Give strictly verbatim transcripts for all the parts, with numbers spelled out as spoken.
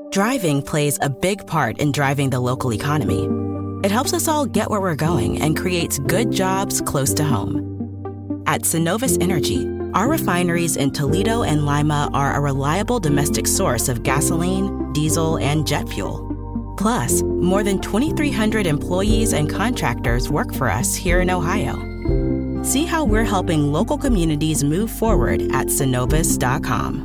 Driving plays a big part in driving the local economy. It helps us all get where we're going and creates good jobs close to home. At Synovus Energy, our refineries in Toledo and Lima are a reliable domestic source of gasoline, diesel, and jet fuel. Plus, more than twenty-three hundred employees and contractors work for us here in Ohio. See how we're helping local communities move forward at synovus dot com.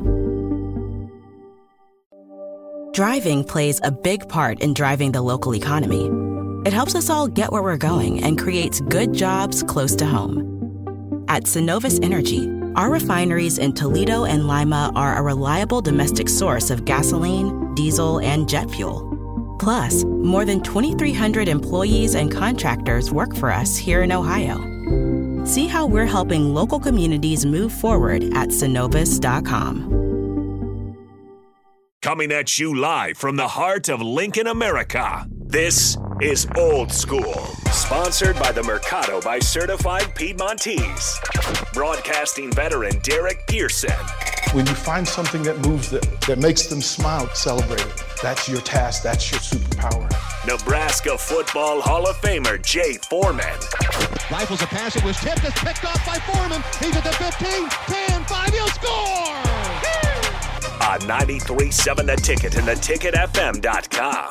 Driving plays a big part in driving the local economy. It helps us all get where we're going and creates good jobs close to home. At Synovus Energy, our refineries in Toledo and Lima are a reliable domestic source of gasoline, diesel, and jet fuel. Plus, more than twenty-three hundred employees and contractors work for us here in Ohio. See how we're helping local communities move forward at synovus dot com. Coming at you live from the heart of Lincoln, America. This is Old School, sponsored by the Mercado by Certified Piedmontese. Broadcasting veteran Derek Pearson. When you find something that moves them, that makes them smile, celebrate it. That's your task. That's your superpower. Nebraska Football Hall of Famer Jay Foreman. Rifles a pass. It was tipped. It's picked off by Foreman. He's at the fifteen, ten, five. He'll score! On ninety-three point seven The Ticket and the ticket f m dot com.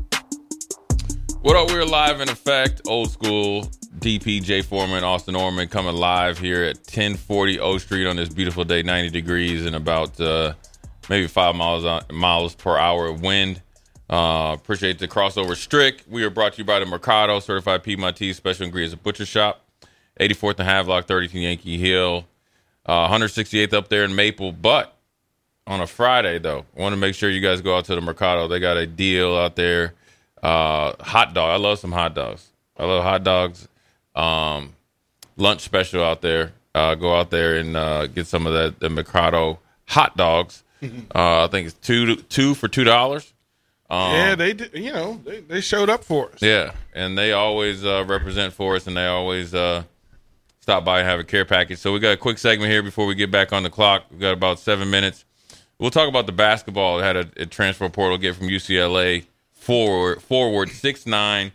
What up? We're live in effect. Old School. D P, Jay Foreman, Austin Orman coming live here at ten forty O Street on this beautiful day, ninety degrees and about uh, maybe five miles on, miles per hour of wind. Uh, appreciate the crossover strict. We are brought to you by the Mercado, Certified Piedmontese Special Ingredients Butcher Shop, eighty-fourth and Havelock, thirty-two Yankee Hill, uh, one hundred sixty-eighth up there in Maple. But on a Friday, though, I want to make sure you guys go out to the Mercado. They got a deal out there. Uh, hot dog. I love some hot dogs. I love hot dogs. Um, lunch special out there. Uh, go out there and uh, get some of that the Mercado hot dogs. Uh, I think it's two two for two dollars. Um, yeah, they did, you know they, they showed up for us. Yeah, and they always uh, represent for us, and they always uh, stop by and have a care package. So we got a quick segment here before we get back on the clock. We got about seven minutes. We'll talk about the basketball. It had a, a transfer portal get from U C L A forward forward six nine.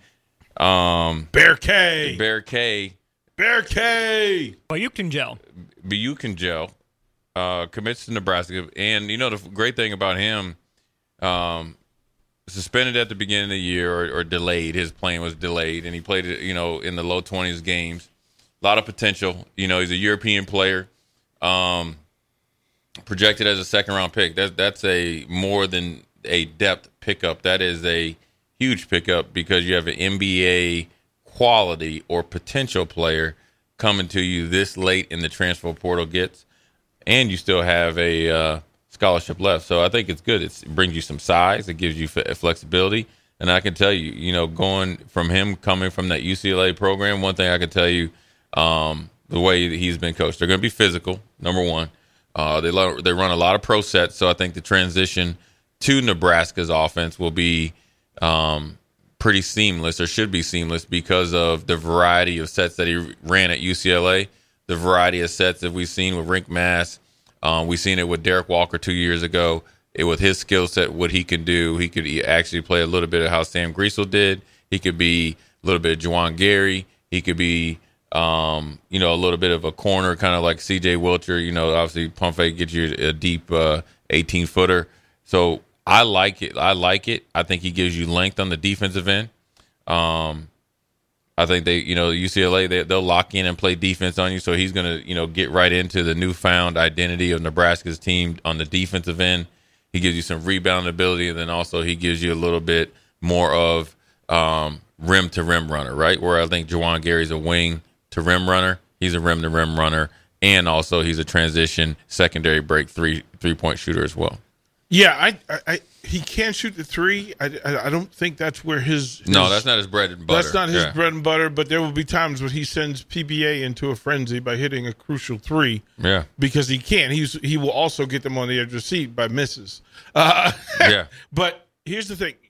Um, Bear K. Bear K. Bear K. Bayukangel. Bayukangel uh, commits to Nebraska. And, you know, the great thing about him, um, suspended at the beginning of the year or, or delayed. His playing was delayed, and he played, you know, in the low twenties games. A lot of potential. You know, he's a European player, um, projected as a second-round pick. That, that's a more than a depth pickup. That is a huge pickup because you have an N B A quality or potential player coming to you this late in the transfer portal gets, and you still have a uh, scholarship left. So I think it's good. It's, it brings you some size. It gives you f- flexibility. And I can tell you, you know, going from him coming from that U C L A program, one thing I can tell you, um, the way that he's been coached, they're going to be physical, number one. Uh, they, lo- they run a lot of pro sets, so I think the transition to Nebraska's offense will be um, pretty seamless, or should be seamless, because of the variety of sets that he ran at U C L A, the variety of sets that we've seen with Rienk Mast. Um, we've seen it with Derek Walker two years ago. It, with his skill set, what he can do, he could actually play a little bit of how Sam Griesel did. He could be a little bit of Juwan Gary. He could be, um, you know, a little bit of a corner, kind of like C J Wilcher. You know, obviously Pump Fake gets you a deep uh, eighteen-footer. So I like it. I like it. I think he gives you length on the defensive end. Um, I think they, you know, U C L A, they, they'll lock in and play defense on you. So he's going to, you know, get right into the newfound identity of Nebraska's team on the defensive end. He gives you some rebound ability, and then also he gives you a little bit more of um, rim to rim runner, right? Where I think Juwan Gary's a wing to rim runner. He's a rim to rim runner, and also he's a transition secondary break three three point shooter as well. Yeah, I, I, I he can shoot the three. I, I, I don't think that's where his, his no, that's not his bread and butter. That's not his yeah. bread and butter. But there will be times when he sends P B A into a frenzy by hitting a crucial three. Yeah, because he can. He's he will also get them on the edge of the seat by misses. Uh, yeah. But here's the thing: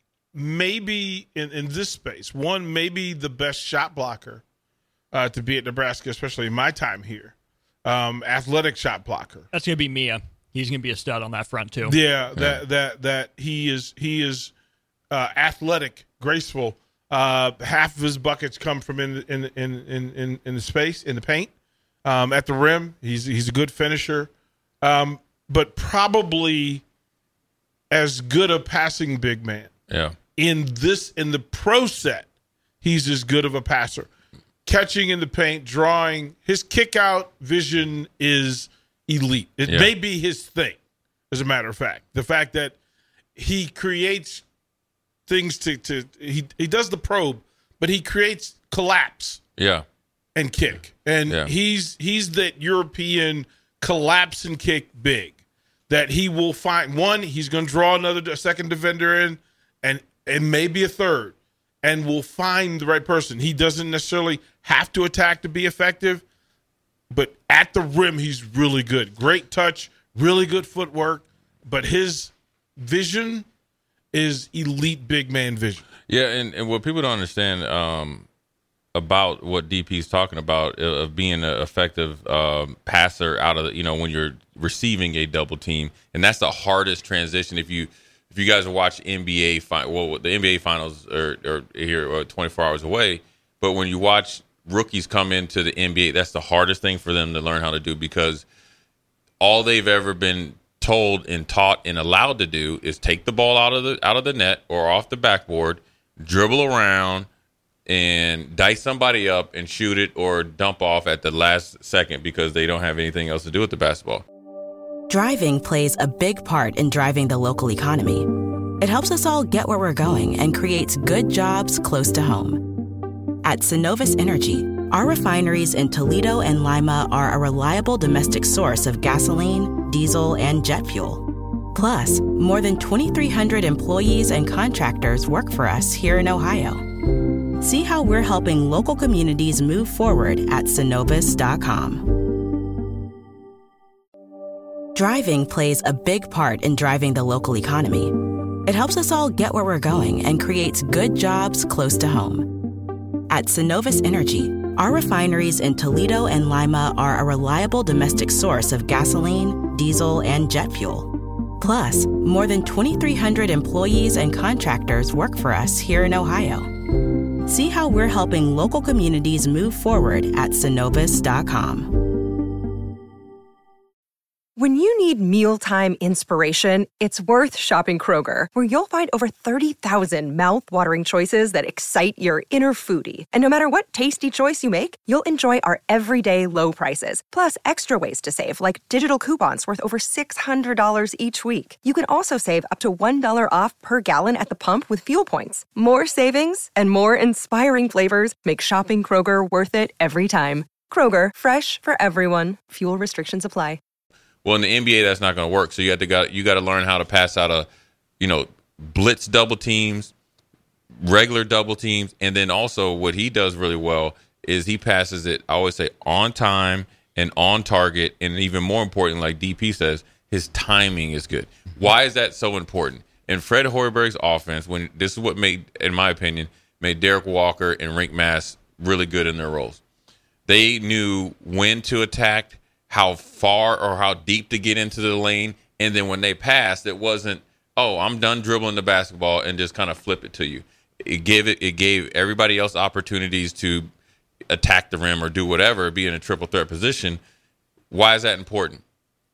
maybe in, in this space, one maybe the best shot blocker uh, to be at Nebraska, especially in my time here. Um, athletic shot blocker. That's gonna be Mia. he's going to be a stud on that front too. Yeah, that that that he is he is uh, athletic, graceful. Uh, half of his buckets come from in in in in in, in the space in the paint um, at the rim. He's he's a good finisher, um, but probably as good a passing big man. Yeah. In this in the pro set, he's as good of a passer. Catching in the paint, drawing, his kick out vision is elite. It yeah. may be his thing, as a matter of fact. The fact that he creates things to, to he, he does the probe, but he creates collapse yeah. and kick. And yeah. he's he's that European collapse and kick big that he will find. One, he's going to draw another a second defender in, and, and maybe a third, and will find the right person. He doesn't necessarily have to attack to be effective, but at the rim, he's really good. Great touch, really good footwork, but his vision is elite big man vision. Yeah, and, and what people don't understand um, about what D P is talking about uh, of being an effective um, passer out of the, you know, when you're receiving a double team, and that's the hardest transition. If you if you guys watch N B A, fi- well, the N B A finals are, are here twenty-four hours away, but when you watch rookies come into the N B A, that's the hardest thing for them to learn how to do, because all they've ever been told and taught and allowed to do is take the ball out of the out of the net or off the backboard, dribble around, and dice somebody up and shoot it or dump off at the last second because they don't have anything else to do with the basketball. Driving plays a big part in driving the local economy. It helps us all get where we're going and creates good jobs close to home. At Synovus Energy, our refineries in Toledo and Lima are a reliable domestic source of gasoline, diesel, and jet fuel. Plus, more than twenty-three hundred employees and contractors work for us here in Ohio. See how we're helping local communities move forward at Synovus dot com. Driving plays a big part in driving the local economy. It helps us all get where we're going and creates good jobs close to home. At Synovus Energy, our refineries in Toledo and Lima are a reliable domestic source of gasoline, diesel, and jet fuel. Plus, more than twenty-three hundred employees and contractors work for us here in Ohio. See how we're helping local communities move forward at Synovus dot com. When you need mealtime inspiration, it's worth shopping Kroger, where you'll find over thirty thousand mouth-watering choices that excite your inner foodie. And no matter what tasty choice you make, you'll enjoy our everyday low prices, plus extra ways to save, like digital coupons worth over six hundred dollars each week. You can also save up to one dollar off per gallon at the pump with fuel points. More savings and more inspiring flavors make shopping Kroger worth it every time. Kroger, fresh for everyone. Fuel restrictions apply. Well, in the N B A, that's not going to work. So you have to got you got to learn how to pass out a, you know, blitz double teams, regular double teams, and then also what he does really well is he passes it, I always say, on time and on target, and even more important, like D P says, his timing is good. Why is that so important? In Fred Hoiberg's offense, when this is what made, in my opinion, made Derek Walker and Rick Mass really good in their roles. They knew when to attack, how far or how deep to get into the lane, and then when they passed, it wasn't, oh, I'm done dribbling the basketball and just kind of flip it to you. It gave it it gave everybody else opportunities to attack the rim or do whatever, be in a triple threat position. Why is that important?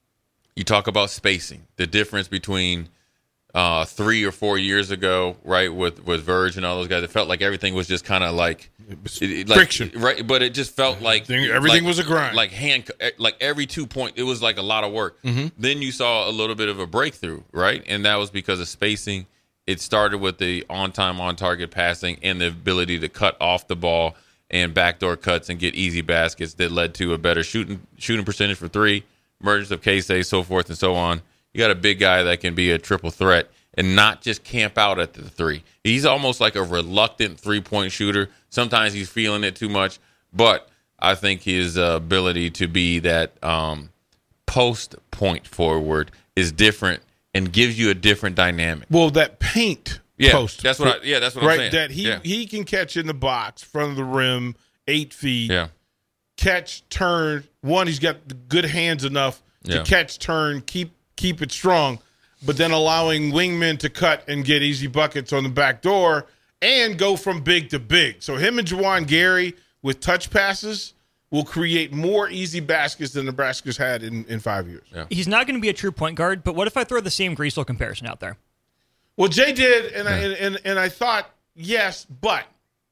You talk about spacing, the difference between uh, three or four years ago, right, with, with Verge and all those guys. It felt like everything was just kind of like, it, it, like friction, right? But it just felt like everything like, was a grind, like hand, like every two point, it was like a lot of work. Mm-hmm. Then you saw a little bit of a breakthrough, right, and that was because of spacing. It started with the on-time, on-target passing and the ability to cut off the ball and backdoor cuts and get easy baskets that led to a better shooting shooting percentage for three, emergence of K-State, so forth and so on. You got a big guy that can be a triple threat and not just camp out at the three. He's almost like a reluctant three-point shooter. Sometimes he's feeling it too much, but I think his uh, ability to be that um, post-point forward is different and gives you a different dynamic. Well, that paint yeah, post. That's what I, yeah, that's what right, I'm saying. That he, yeah. he can catch in the box, front of the rim, eight feet. Yeah. Catch, turn. One, he's got good hands enough to yeah. catch, turn, keep keep it strong, but then allowing wingmen to cut and get easy buckets on the back door and go from big to big. So him and Juwan Gary with touch passes will create more easy baskets than Nebraska's had in, in five years. Yeah. He's not going to be a true point guard, but what if I throw the Sam Griesel comparison out there? Well, Jay did, and, yeah. I, and, and, and I thought, yes, but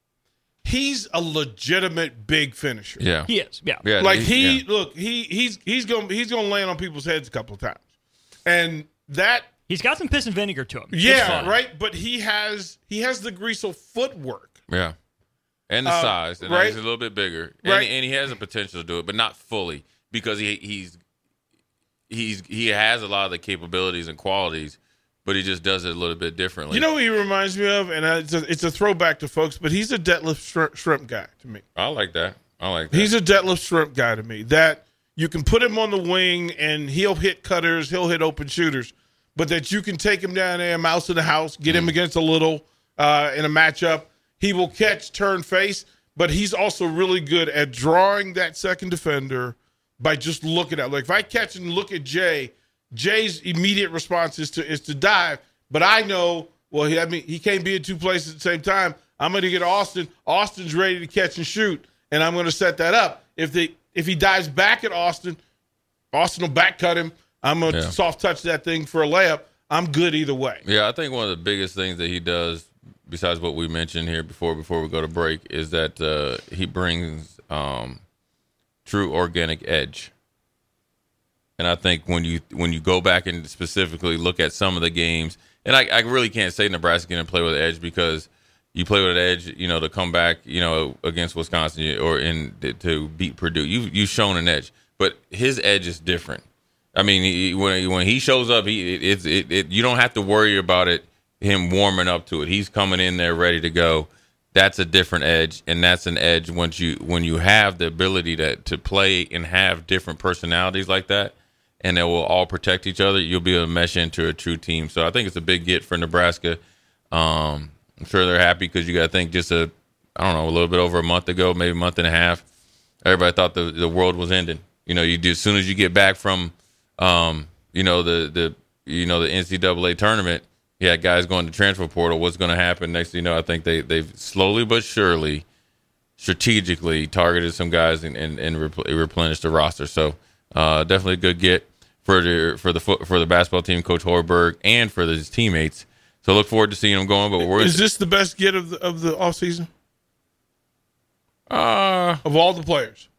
he's a legitimate big finisher. Yeah, he is. Yeah, yeah like he yeah. look, he he's he's going he's going to land on people's heads a couple of times, and that he's got some piss and vinegar to him. Yeah, right. But he has he has the Griesel footwork. Yeah. And the uh, size, and right? he's a little bit bigger, and, right. and he has the potential to do it, but not fully because he he's he's he has a lot of the capabilities and qualities, but he just does it a little bit differently. You know what he reminds me of, and it's a, it's a throwback to folks, but he's a Detlef Shrimp, shrimp guy to me. I like that. I like that. He's a Detlef Shrimp guy to me. That you can put him on the wing, and he'll hit cutters, he'll hit open shooters, but that you can take him down there, mouse in the house, get mm. him against a little uh, in a matchup. He will catch, turn, face, but he's also really good at drawing that second defender by just looking at. Like if I catch and look at Jay, Jay's immediate response is to is to dive. But I know, well, he, I mean, he can't be in two places at the same time. I'm going to get Austin. Austin's ready to catch and shoot, and I'm going to set that up. If they if he dives back at Austin, Austin will back cut him. I'm going to yeah. soft touch that thing for a layup. I'm good either way. Yeah, I think one of the biggest things that he does, besides what we mentioned here before before we go to break, is that uh, he brings um, true organic edge. And I think when you when you go back and specifically look at some of the games, and I, I really can't say Nebraska going to play with edge because you play with edge, you know, to come back, you know, against Wisconsin or in to beat Purdue. You you've shown an edge, but his edge is different. I mean, he, when when he shows up, he it's it, it you don't have to worry about it. Him warming up to it. He's coming in there ready to go. That's a different edge, and that's an edge once you when you have the ability to to play and have different personalities like that, and they will all protect each other. You'll be able to mesh into a true team. So I think it's a big get for Nebraska. Um, I'm sure they're happy because you got to think just a I don't know a little bit over a month ago, maybe a month and a half. Everybody thought the the world was ending. You know, you do as soon as you get back from um, you know the the you know the N C double A tournament. Yeah, guys going to transfer portal. What's going to happen next? You know, I think they they've slowly but surely, strategically targeted some guys and and, and repl- replenished the roster. So uh, definitely a good get for the for the for the basketball team, Coach Hoiberg, and for his teammates. So look forward to seeing them going. But we're is this the best get of the of the offseason? Uh of all the players.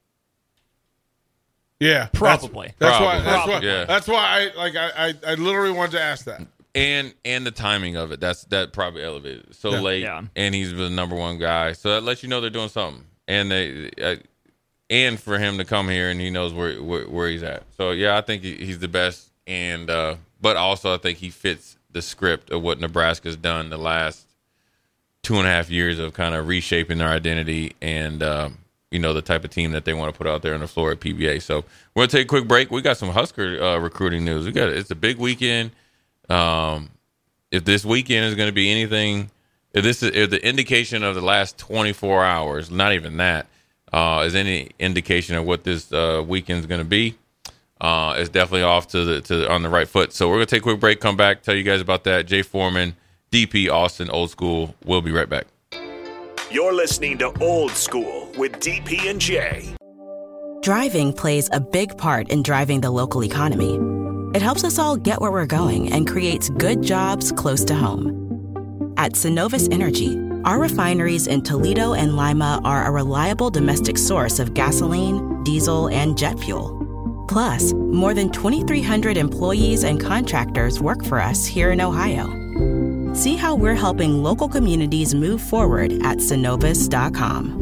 Yeah, probably. That's, that's probably. why. That's probably. why. Yeah. That's why I like. I, I I literally wanted to ask that. And and the timing of it, that's that probably elevated it. So yeah. late, yeah. and he's the number one guy. So that lets you know they're doing something. And they, uh, and for him to come here and he knows where where, where he's at. So yeah, I think he, he's the best. And uh, but also I think he fits the script of what Nebraska's done the last two and a half years of kind of reshaping their identity and um, you know the type of team that they want to put out there on the floor at P B A. So we're gonna take a quick break. We got some Husker uh, recruiting news. We got it's a big weekend. Um, if this weekend is going to be anything, if this is if the indication of the last twenty-four hours, not even that, uh, is any indication of what this uh, weekend is going to be, uh, it's definitely off to the to the, on the right foot. So we're going to take a quick break, come back, tell you guys about that. Jay Foreman, D P Austin, Old School. We'll be right back. You're listening to Old School with D P and J. Driving plays a big part in driving the local economy. It helps us all get where we're going and creates good jobs close to home. At Synovus Energy, our refineries in Toledo and Lima are a reliable domestic source of gasoline, diesel, and jet fuel. Plus, more than twenty-three hundred employees and contractors work for us here in Ohio. See how we're helping local communities move forward at Synovus dot com.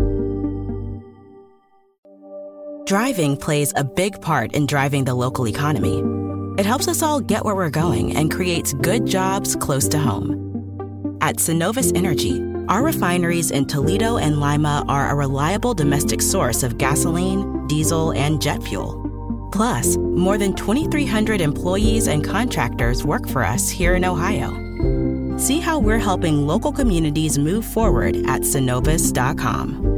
Driving plays a big part in driving the local economy. It helps us all get where we're going and creates good jobs close to home. At Synovus Energy, our refineries in Toledo and Lima are a reliable domestic source of gasoline, diesel, and jet fuel. Plus, more than twenty-three hundred employees and contractors work for us here in Ohio. See how we're helping local communities move forward at Synovus dot com.